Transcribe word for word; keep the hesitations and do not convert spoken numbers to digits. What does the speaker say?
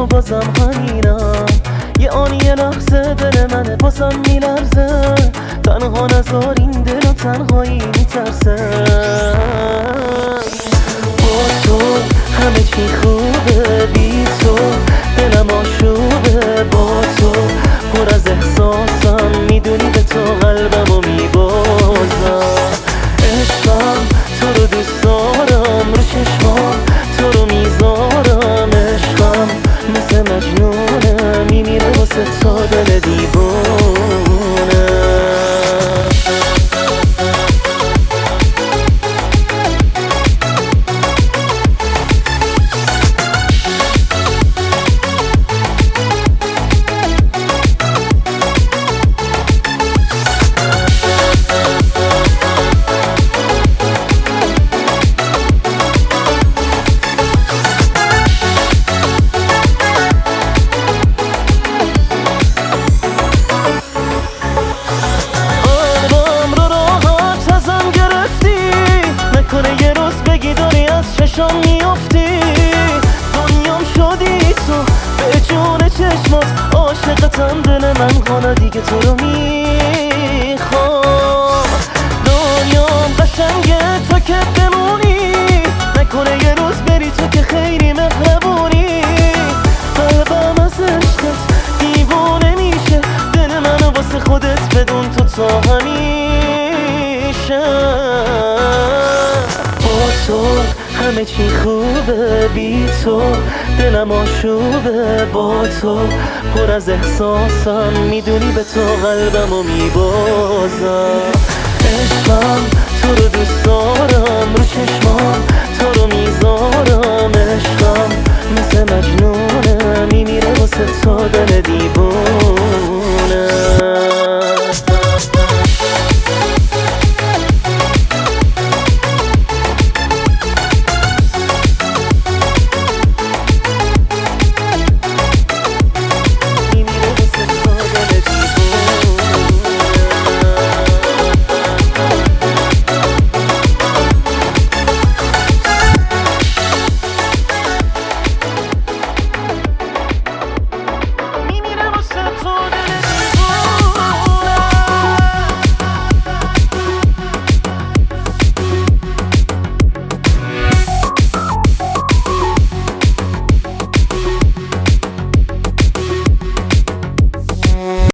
و بازم همینم. یه آن یه لحظه دل منه بازم میلرزه، تنها نذار این دل و تنهایی میترسه. با تو همه چی خوبه، بی تو دلم آشوبه. با تو پر از احساسم، میدونی به تو قلبم و میبازم. عشقم تو رو دوست دارم، رو چشمام تو رو میذارم. عشقم مثل مجنونه، میمیره واسه تا دل دیوونه. چشام میافتی دنیام شدی تو، به جون چشمات عاشقتم. دل من خانه دیگه تو رو میخوام. دنیام قشنگه تو که بمونی، نکنه یه روز بری تو که خیلی مهربونی. قلبم از عشقت دیوونه میشه، دل منو واسه خودت بدون تو تا همیشه. با تو همه چی خوبه، بی تو دلم آشوبه. با تو پر از احساسم، میدونی به تو قلبم و میبازم. عشقم تو رو دوست دارم، رو چشمام تو رو میذارم. عشقم مثل مجنونه، میمیره واسه تا دل دیوونه.